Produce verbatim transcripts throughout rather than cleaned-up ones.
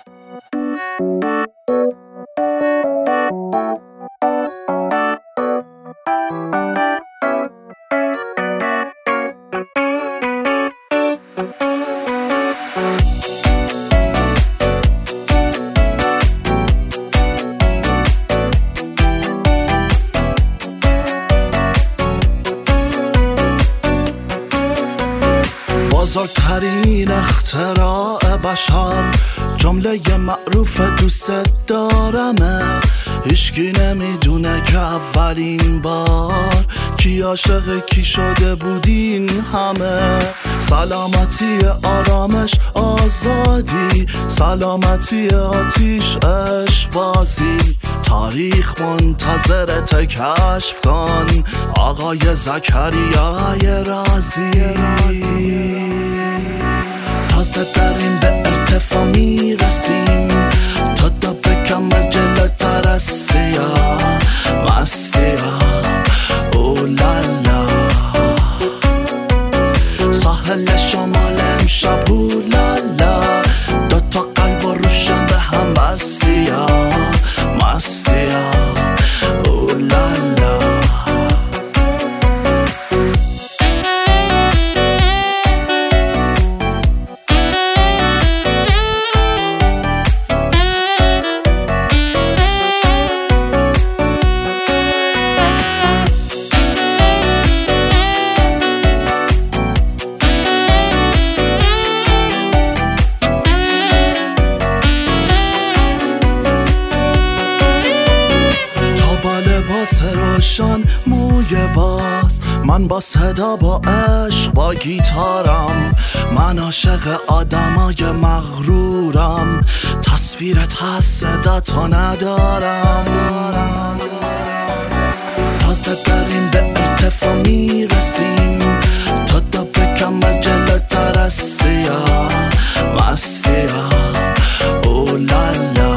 بزرگترین اختراع بشر جمله معروف دوست دارمه. هیچکی نمیدونه که اولین بار کی عاشق کی شده بودین همه. سلامتی آرامش آزادی، سلامتی آتیش عشق بازی، تاریخ منتظرت کشف کن آقای زکریای رازی. تازه داریم به ارتفاع میرسیم، تا دا بکم جلوتر از سیاه مسیح اولالا. ساحل شمال امشب اولالا، دوتا قلب و روشن به هم بستیا مستیا اولالا. روشن موی باز، من با صدا با عشق با گیتارم، من عاشق آدمای مغرورم، تصویرت هست صدا تو ندارم. تازه داریم به ارتفاع میرسیم، تا دا بکم جلوتر از سیاه مسیح اولالا.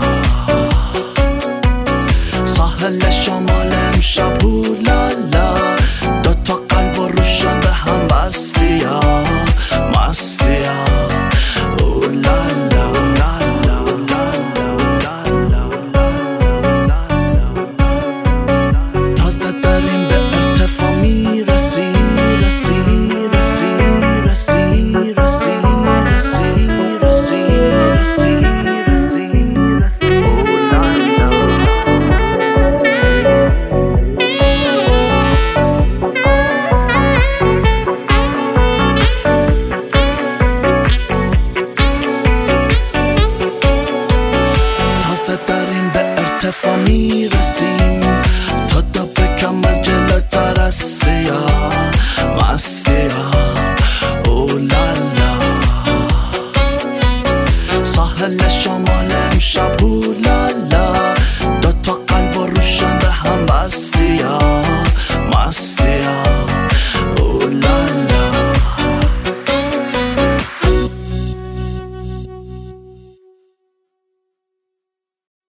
ساحل شمال امشب اولالا، دوتا قلب و روشن به هم بستیا مستیا اولالا. تازه داریم به ارتفاع میرسیم، رسیم رسیم رسیم رسیم رسیم رسیم داریم به ارتفاع میرسیم، تا دا بکم جلوتر از سیاه مسیح اولالا. ساحل شمال امشب اولالا،